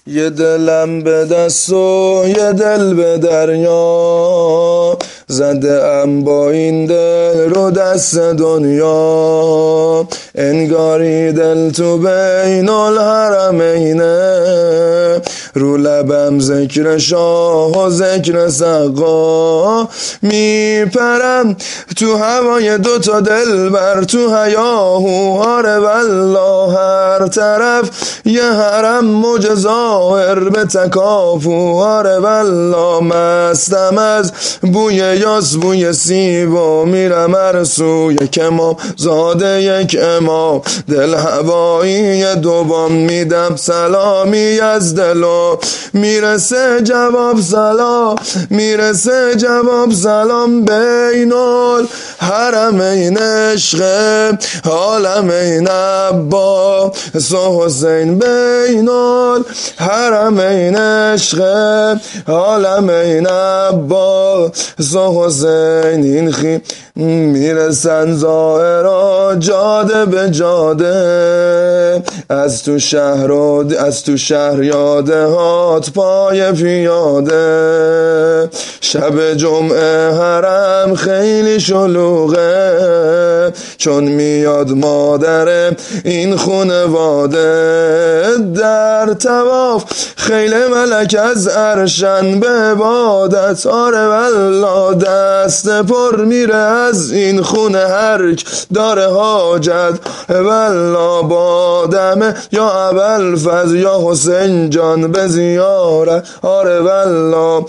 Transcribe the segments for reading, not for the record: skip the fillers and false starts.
یه دلم به دست و یه دل به دریا، زده ام با این دل رو دست دنیا. انگاری دل تو بین الحرمینه، رو لبم ذکر شاه و ذکر سقا. میپرم تو هوای دوتا دل بر تو هیاهو، آره والله هر طرف یه حرم موج ظاهر به تکاپو. آره والله مستم از بوی یاس بوی سیب و میرم ارسوی کمام زاده یک امام. دل هوایی دوبام میدم سلامی از دلو، میرسه جواب سلام، میرسه جواب سلام. بین الحرمین عشق عالمین عباس و حسین، بین الحرمین عشق عالمین عباس و حسین. این خی میرسن ظاهرا جاده به جاده، از تو شهر یاده هات پای پیاده. شب جمعه حرم خیلی شلوغه، چون میاد مادر این خونواده. در طواف خیل ملک از عرشن به عبادت. آره والله دست پر میره از این خونه هرک داره حاجت. والله بادمه یا ابوالفضل یا حسین جان به زیارت. آره والله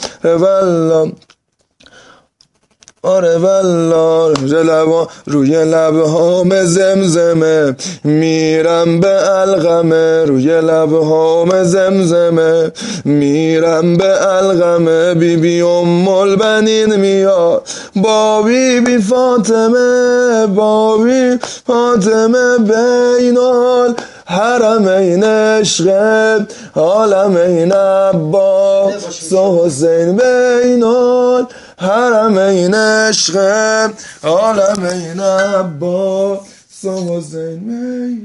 آره والله روی لبهام زمزمه، میرم به القمه. روی لبهام زمزمه میرم به القمه. بیبی ام البنین میاد با بیبی فاطمه، با بیبی فاطمه. بین الحرمین عشق عالمین عباس و حسین، بین الحرمین عشق عالمین عباس و حسین.